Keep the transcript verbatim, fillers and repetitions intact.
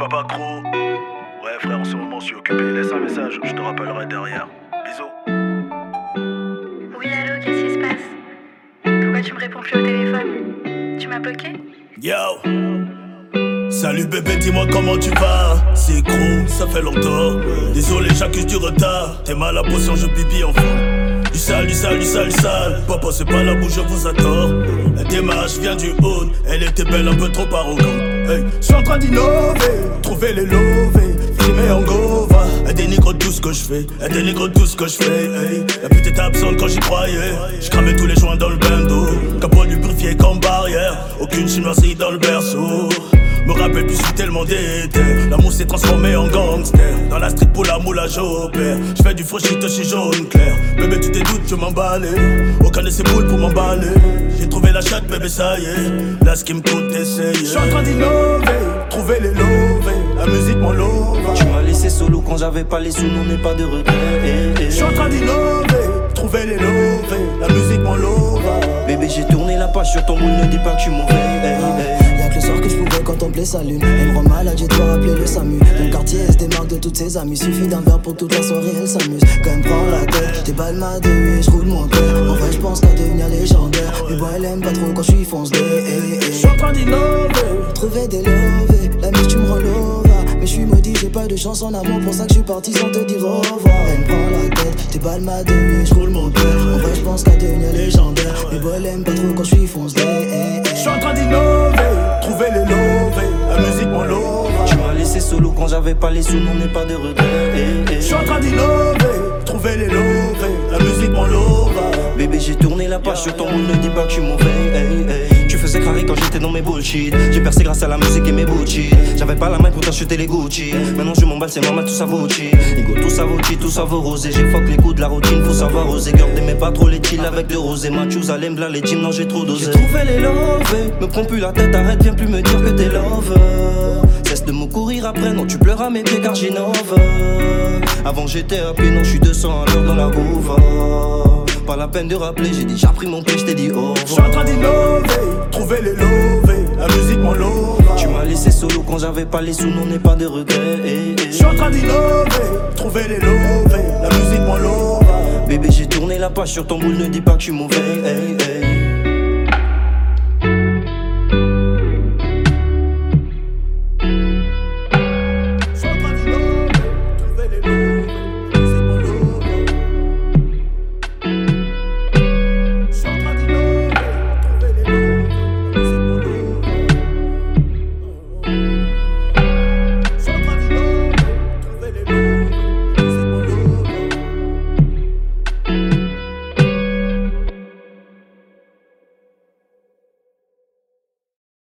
Papa Cro. Ouais frère, en ce moment je suis occupé. Laisse un message, je te rappellerai derrière. Bisous. Oui, allô, qu'est-ce qui se passe? Pourquoi tu me réponds plus au téléphone? Tu m'as bloqué? Yo. Salut bébé, dis-moi comment tu vas. C'est gros, ça fait longtemps. Désolé, j'accuse du retard. T'es mal à potion, je bibi en fond. Du sale, du sale, du sale, du sale. Papa, c'est pas la bouche, je vous attends. La démarche vient du haut. Elle était belle, un peu trop arrogante. Hey, je suis en train d'innover, trouver les lovés, frimer en gova. Elle dénigre tout ce que je fais, elle dénigre tout ce que je fais. Hey, la pute était absente quand j'y croyais. Je cramais tous les joints dans le bendo. Capot lubrifié comme barrière. Aucune chinoiserie dans le berceau. Me rappelle plus, je suis tellement déter. L'amour s'est transformé en gangster. Dans la street pour la moula j'opère. Je fais du faux shit chez jaune clair. Bébé tu t'es doute, je m'emballais. Aucun de ces boules pour m'emballer. J'ai trouvé la chatte bébé ça y est. Là ce qui me coûte d'essayer. Je suis en train d'innover, trouver les lovés. La musique m'en lova. Tu m'as laissé solo quand j'avais pas les sous, non n'est pas de regret. Je suis en train d'innover, trouver les lovés. La musique m'en lova. Bébé j'ai tourné la page sur ton moule, ne dis pas que tu m'en veux. Y'a que le soir que je pouvais contempler sa lune. Elle me rend malade, j'ai dois rappeler le SAMU. Mon quartier elle se démarque de toutes ses amies. Suffit d'un verre pour toute la soirée, elle s'amuse. Quand elle me prend la tête, des balles ma deux et je roule mon cœur. En vrai je pense qu'à devenir légendaire. Mais moi elle aime pas trop quand je suis foncé. Je suis en train d'innover, trouver des lovés. La mise tu me rends lova. Mais je suis maudit, j'ai pas de chance en amour. Pour ça que je suis parti sans te dire au revoir. Elle me prend la tête, des balles ma deux et je roule mon cœur. En vrai je pense qu'à devenir légendaire. Mais moi elle aime pas trop quand je suis foncé. Je suis en train d'innover, trouver les lovés, la musique m'en lova. Tu m'as laissé solo quand j'avais pas les sous, non n'est pas de regret. Je suis en train d'innover, trouver les lovés, la musique m'en lova. Bébé j'ai tourné la page sur ton moule, ne dis pas que tu m'en veux. Tu faisais craquer quand j'étais dans mes bullshit. J'ai percé grâce à la musique et mes bouchis. J'avais pas la main pour t'acheter les Gucci. Maintenant je m'emballe, c'est normal, tout ça vaut chi. Ego, tout ça vaut chi, tout ça vaut rosé. J'ai fuck les coups de la routine, faut savoir oser. Girl, t'aimais pas trop les chill avec de rosé. Matthews, Alem, bla, les teams, non j'ai trop dosé. J'ai trouvé les lovés, me prends plus la tête, arrête, viens plus me dire que t'es lover. Cesse de me courir après, non tu pleures à mes pieds car j'innove. Avant j'étais appelé, non je suis deux cents à l'heure dans la rouva. Pas la peine de rappeler, j'ai déjà pris mon pied, j't'ai dit au revoir. Je suis en train d'innover, trouver les lovés, la musique m'en lova. Tu m'as laissé solo quand j'avais pas les sous, non n'est pas de regret. Je suis en train d'innover, trouver les lovés, la musique m'en lova. Bébé j'ai tourné la page sur ton boule, ne dis pas que tu m'en veux.